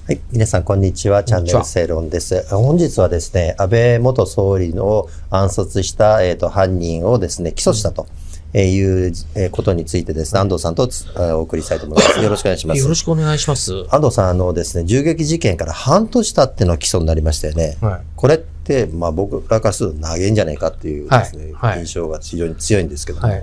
はい、皆さんこんにちは。チャンネル正論です。本日はですね、安倍元総理を暗殺した、犯人をですね、起訴したということについてですね、安藤さんとお送りしたいと思います。よろしくお願いします。 よろしくお願いします。 安藤さん、ですね、銃撃事件から半年経っての起訴になりましたよね。はい、これって、僕らからすると投げんじゃないかっていうですね、印象が非常に強いんですけども。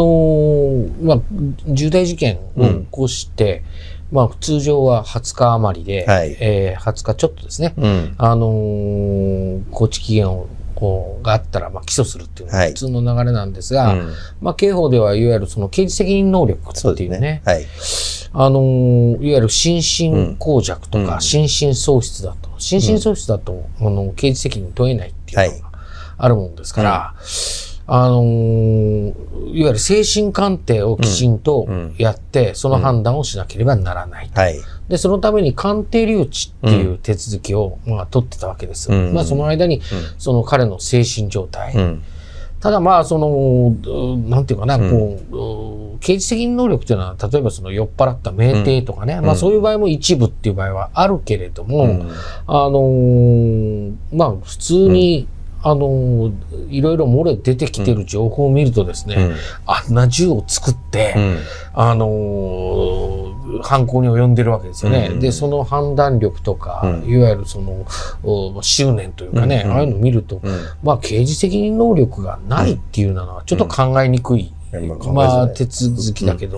重大事件を起こして、通常は20日余りで、20日ちょっとですね、拘置期限があったら起訴するっていうのが普通の流れなんですが、刑法ではいわゆるその刑事責任能力っていうね、いわゆる心神耗弱とか心神喪失だと、心神喪失だと刑事責任問えないっていうのがあるものですから、いわゆる精神鑑定をきちんとやって、その判断をしなければならないと。で、そのために鑑定留置っていう手続きを、取ってたわけです。その間に、その彼の精神状態。ただなんていうかな、刑事責任能力っていうのは、例えばその酔っ払った酩酊とかね、そういう場合も一部っていう場合はあるけれども、普通に、いろいろ漏れ出てきてる情報を見るとですね、あんな銃を作って、犯行に及んでるわけですよね。で、その判断力とか、いわゆるその、執念というかね、ああいうのを見ると、刑事責任能力がないっていうのは、ちょっと考えにくい。手続きだけど、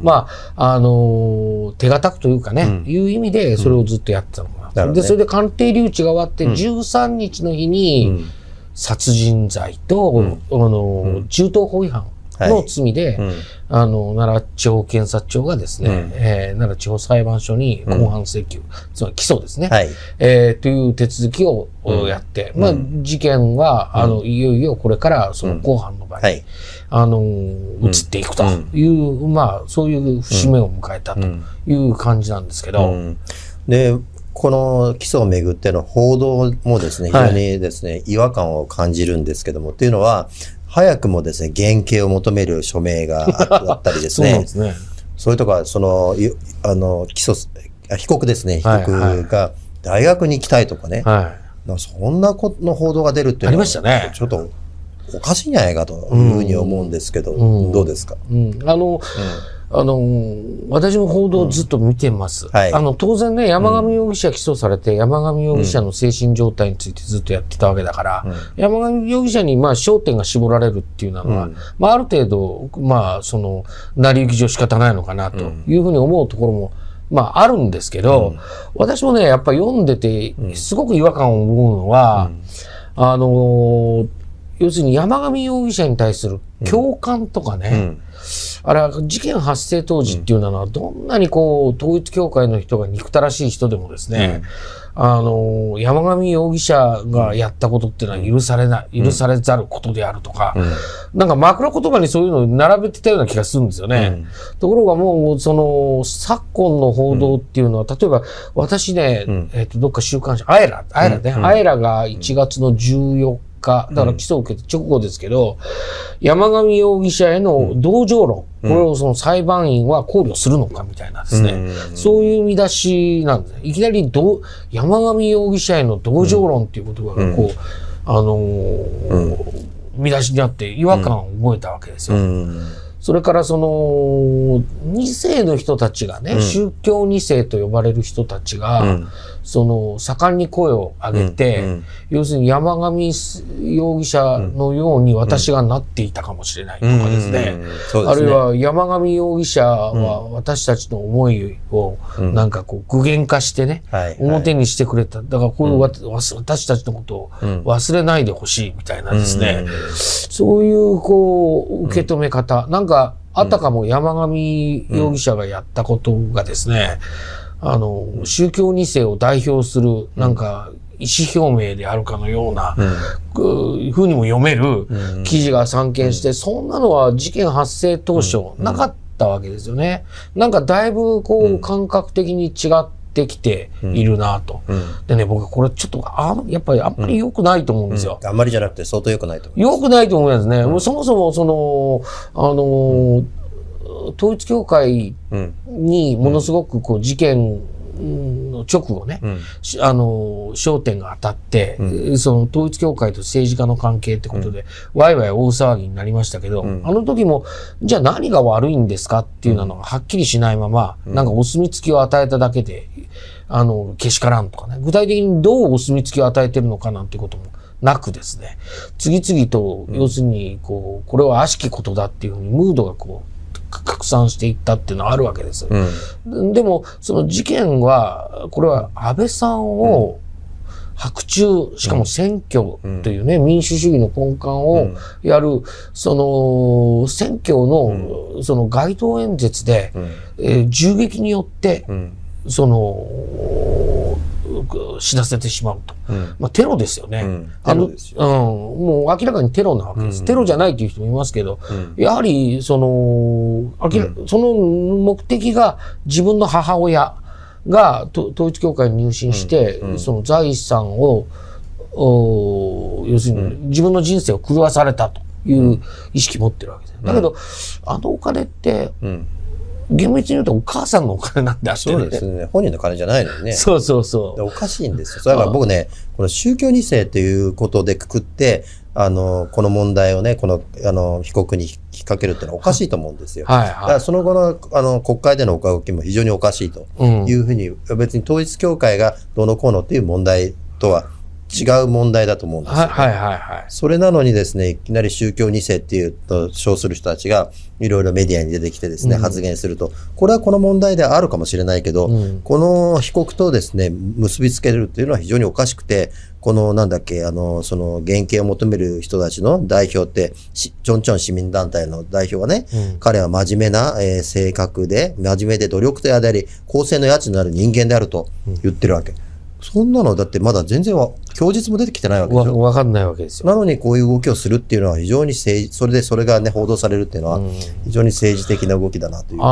手堅くというかね、いう意味で、それをずっとやってたのかな。で、それで鑑定留置が終わって、13日の日に、殺人罪と、銃刀法違反の罪で、奈良地方検察庁がですね、奈良地方裁判所に公判請求、つまり起訴ですね、という手続きをやって、事件はいよいよこれからその公判の場に、移っていくという、そういう節目を迎えたという感じなんですけど、 で、この起訴をめぐっての報道もですね、非常にですね、違和感を感じるんですけども、っていうのは、早くもですね、減刑を求める署名があったりですね、そういうとか、その、被告ですね、被告が大学に行きたいとかね、そんなことの報道が出るっていうのは、ちょっとおかしいんじゃないかというふうに思うんですけど、どうですか？ 私も報道をずっと見てます。当然ね、山上容疑者起訴されて、山上容疑者の精神状態についてずっとやってたわけだから、山上容疑者に焦点が絞られるっていうのは、ある程度、成り行き上仕方ないのかなというふうに思うところも、あるんですけど、私もね、やっぱり読んでて、すごく違和感を思うのは、要するに山上容疑者に対する共感とかね、あれは事件発生当時っていうのは、どんなに統一教会の人が憎たらしい人でもですね、山上容疑者がやったことっていうのは許されざることであるとか、なんか枕言葉にそういうのを並べてたような気がするんですよね。ところがもう、昨今の報道っていうのは、例えば私ね、どっか週刊誌、あえらが1月の14日、だから起訴を受けて直後ですけど、山上容疑者への同情論、これをその裁判員は考慮するのかみたいなですね、そういう見出しなんですね。いきなり山上容疑者への同情論っていう言葉が見出しにあって違和感を覚えたわけですよ。それから2世の人たちがね、宗教2世と呼ばれる人たちが、盛んに声を上げて、要するに山上容疑者のように私がなっていたかもしれないとかですね。あるいは山上容疑者は私たちの思いをなんか具現化してね、表にしてくれた。だからこういう私たちのことを忘れないでほしいみたいなですね。そういう受け止め方。なんかあたかも山上容疑者がやったことがですね、宗教2世を代表する、なんか、意思表明であるかのような、ふうにも読める記事が散見して、そんなのは事件発生当初なかったわけですよね。なんかだいぶ感覚的に違ってきているなと。でね、僕これちょっとやっぱりあんまり良くないと思うんですよ。 あんまりじゃなくて相当良くないと思います。良くないと思いますね。そもそも統一教会にものすごく事件直後ね、焦点が当たって、その統一教会と政治家の関係ってことで、ワイワイ大騒ぎになりましたけど、あの時も、じゃあ何が悪いんですかっていうのがはっきりしないまま、なんかお墨付きを与えただけで、けしからんとかね、具体的にどうお墨付きを与えてるのかなんてこともなくですね、次々と、要するに、これは悪しきことだっていうふうにムードが拡散していったっていうのはあるわけです。でも、その事件は、これは安倍さんを白昼、しかも選挙というね、民主主義の根幹をやる、その選挙の、その街頭演説で、銃撃によって、その、知らせてしまうと。まあ、テロですよね。もう明らかにテロなわけです。テロじゃないという人もいますけど、やはり、その目的が自分の母親が統一教会に入信して、その財産を、要するに自分の人生を狂わされたという意識を持ってるわけです。だけど、お金って、厳密に言うとお母さんのお金なんであってね。 そうですね。本人の金じゃないのにね。 そうそうそう。 おかしいんですよ。だから僕ね、この宗教2世ということでくくって、この問題をね、被告に引っ掛けるっていうのはおかしいと思うんですよ。だからその後の、国会での動きも非常におかしいというふうに、別に統一教会がどうのこうのっていう問題とは違う問題だと思うんですよ。それなのにですね、いきなり宗教2世っていうと称する人たちがいろいろメディアに出てきてですね、発言すると、これはこの問題であるかもしれないけど、この被告とですね、結びつけるっていうのは非常におかしくて、その減刑を求める人たちの代表って、チョンチョン市民団体の代表はね、彼は真面目な、性格で、真面目で努力家であり、公正のやつになる人間であると言ってるわけ。そんなのだってまだ全然供述も出てきてないわけでしょ。 わかんないわけですよ。 なのにこういう動きをするっていうのは非常にそれがね、報道されるっていうのは非常に政治的な動きだなという、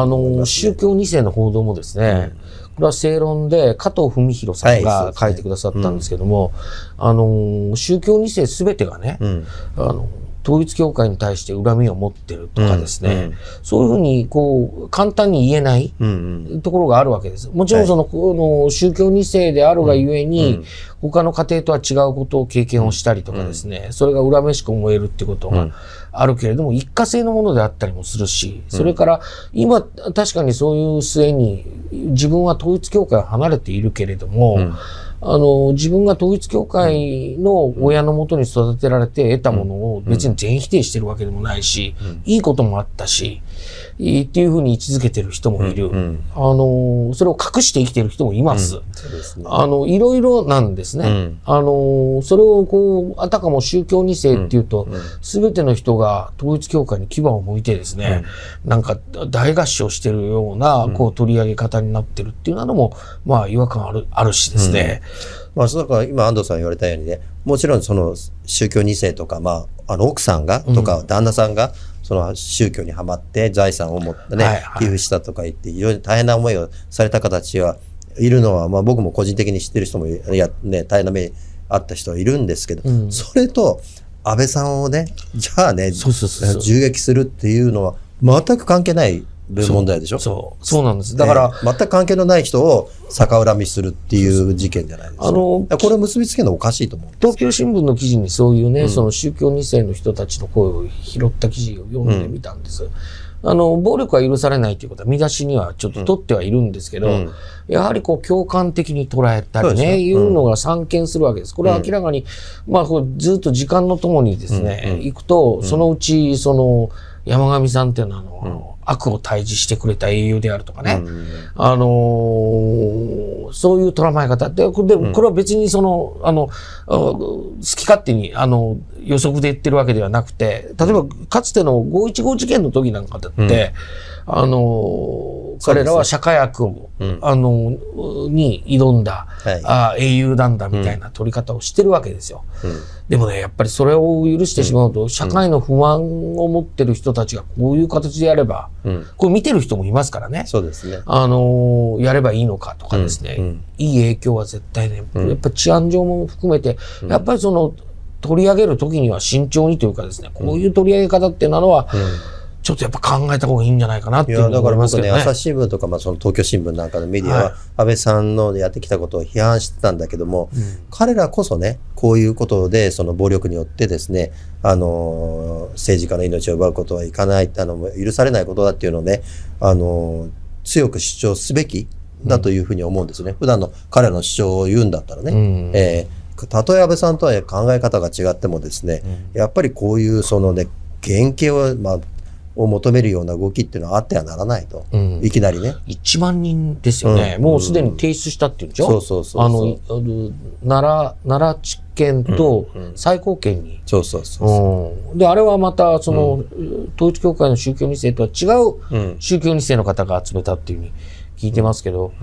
宗教2世の報道もですね、これは正論で加藤文弘さんが書いてくださったんですけども、宗教2世すべてがね、統一教会に対して恨みを持ってるとかですね、そういうふうに簡単に言えないところがあるわけです。もちろん宗教2世であるがゆえに、他の家庭とは違うことを経験をしたりとかですね、それが恨めしく思えるってことがあるけれども、一過性のものであったりもするし、それから今確かにそういう末に自分は統一教会を離れているけれども、自分が統一教会の親のもとに育てられて得たものを別に全否定してるわけでもないし、いいこともあったし、っていうふうに位置づけてる人もいる。それを隠して生きてる人もいます。いろいろなんですね。それをあたかも宗教2世っていうと、すべての人が統一教会に牙を向いてですね、なんか大合唱してるような取り上げ方になってるっていうのも、まあ違和感あるしですね。 だから今安藤さん言われたようにね、もちろんその宗教2世とか、奥さんがとか旦那さんがその宗教にはまって財産を持ってね、寄付したとか言って非常に大変な思いをされた方たちはいるのは、僕も個人的に知ってる人も大変な目にあった人はいるんですけど、それと安倍さんをね、じゃあね、銃撃するっていうのは全く関係ない問題でしょ。 そうなんです。だから、 全く関係のない人を逆恨みするっていう事件じゃないですか。これを結びつけるのはおかしいと思う。 東京新聞の記事にそういうね、その宗教2世の人たちの声を拾った記事を読んでみたんです。暴力は許されないということは見出しにはちょっと取ってはいるんですけど、やはり共感的に捉えたりね、いうのが散見するわけです。これは明らかに、ずっと時間のともにですね、行くと、そのうち、山上さんっていうのは、悪を退治してくれた英雄であるとかね。そういう捉まえ方。で、これは別に好き勝手に、予測で言ってるわけではなくて、例えば、かつての515事件の時なんかだって、彼らは社会悪を、に挑んだ、英雄なんだみたいな取り方をしてるわけですよ。でもね、やっぱりそれを許してしまうと、社会の不安を持ってる人たちがこういう形でやれば、これ見てる人もいますからね。 そうですね。 やればいいのかとかですね、いい影響は絶対ね、やっぱり治安上も含めて、やっぱり取り上げるときには慎重にというかですね、こういう取り上げ方っていうのは、ちちょっとやっぱ考えた方がいいんじゃないかなっていうふうに思いますけどね。 いや、だから僕ね、朝日新聞とか、その東京新聞なんかのメディアは、安倍さんのやってきたことを批判してたんだけども、彼らこそね、こういうことで、その暴力によってですね、政治家の命を奪うことはいかない、許されないことだっていうのをね、強く主張すべきだというふうに思うんですね。普段の彼らの主張を言うんだったらね。たとえ安倍さんとは考え方が違ってもですね、やっぱりこういうそのね、減刑を、を求めるような動きっていうのはあってはならないと。いきなりね。 1万人ですよね。もうすでに提出したっていうんでしょ。奈良地検と最高検に。で、あれはまた、その、統一教会の宗教2世とは違う宗教2世の方が集めたっていうふうに聞いてますけど、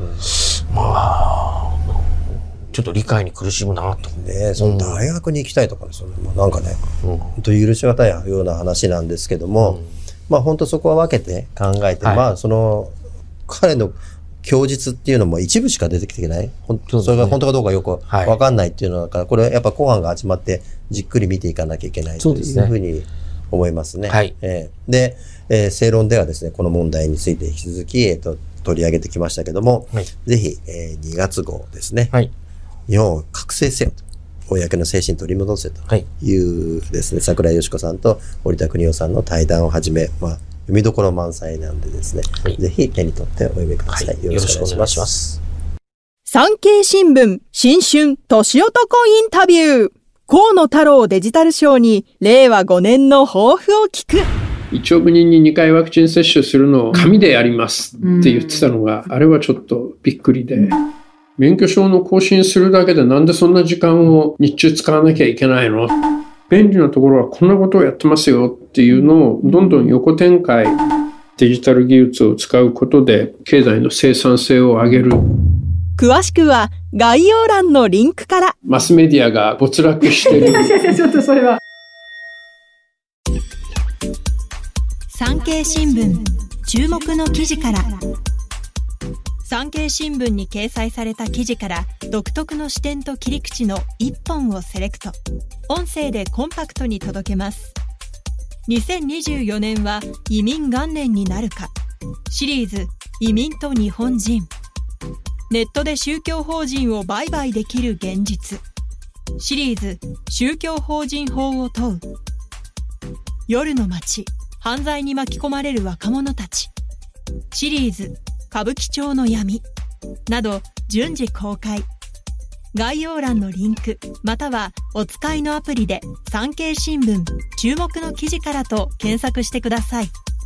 ちょっと理解に苦しむなと。 ね、その大学に行きたいとかですよね。なんかね、本当許し難いような話なんですけども、本当そこは分けて考えて、その、彼の供述っていうのも一部しか出てきてない。それが本当かどうかよく分かんないっていうのだから、これはやっぱ公判が始まってじっくり見ていかなきゃいけないというふうに思いますね。で、正論ではですね、この問題について引き続き、取り上げてきましたけども、ぜひ、2月号ですね。日本を覚醒せよと。公の精神取り戻せというですね、桜井よし子さんと織田邦夫さんの対談をはじめ、読みどころ満載なんでですね、ぜひ手に取ってお読みください。よろしくお願いします。 産経新聞新春年男インタビュー。河野太郎デジタル賞に令和5年の抱負を聞く。 1億人に2回ワクチン接種するのを紙でやりますって言ってたのが、あれはちょっとびっくりで。免許証の更新するだけでなんでそんな時間を日中使わなきゃいけないの？便利なところはこんなことをやってますよっていうのをどんどん横展開、デジタル技術を使うことで経済の生産性を上げる。 詳しくは概要欄のリンクから。 マスメディアが没落してる。 ちょっとそれは。産経新聞注目の記事から。産経新聞に掲載された記事から独特の視点と切り口の1本をセレクト。音声でコンパクトに届けます。2024年は移民元年になるか。シリーズ移民と日本人。ネットで宗教法人を売買できる現実。シリーズ宗教法人法を問う。夜の街、犯罪に巻き込まれる若者たち。シリーズ歌舞伎町の闇など順次公開。概要欄のリンクまたはお使いのアプリで産経新聞注目の記事からと検索してください。